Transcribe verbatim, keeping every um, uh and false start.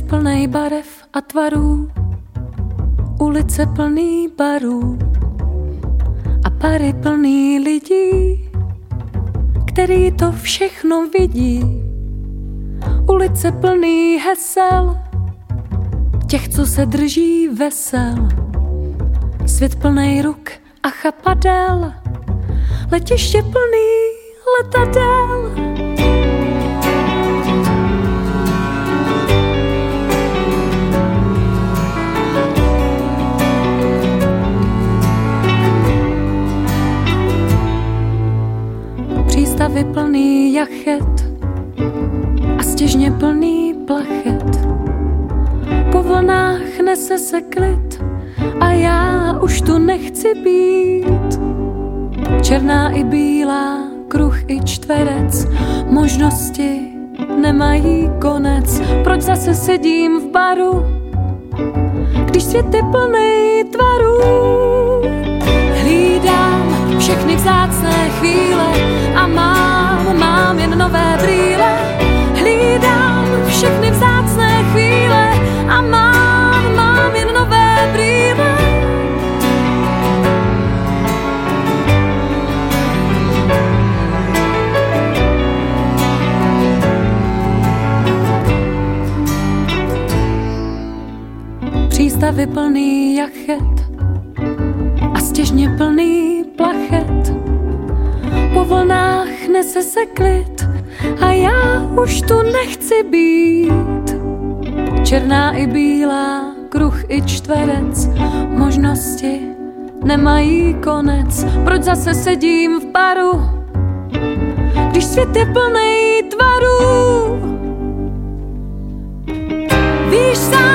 plnej barev a tvarů, ulice plný barů a pary plný lidí, který to všechno vidí. Ulice plný hesel, těch, co se drží vesel. Svět plnej ruk a chapadel, letiště plný letadel. Přístavy plný jachet a stěžně plný plachet. Po vlnách nese se klid a já už tu nechci být. Černá i bílá, kruh i čtverec, možnosti nemají konec. Proč zase sedím v baru, když svět je plnej tvarů? Hlídám všechny vzácné chvíle a mám, mám jen nové brýle. Hlídám všechny vzácné chvíle a mám, mám jen nové brýle. Přístavy plný jachet a stěžně plný plachet. Po vlnách nese se klid a já už tu nechci být. Černá i bílá, kruh i čtverec, možnosti nemají konec. Proč zase sedím v baru, když svět je plnej tvarů? Víš sám,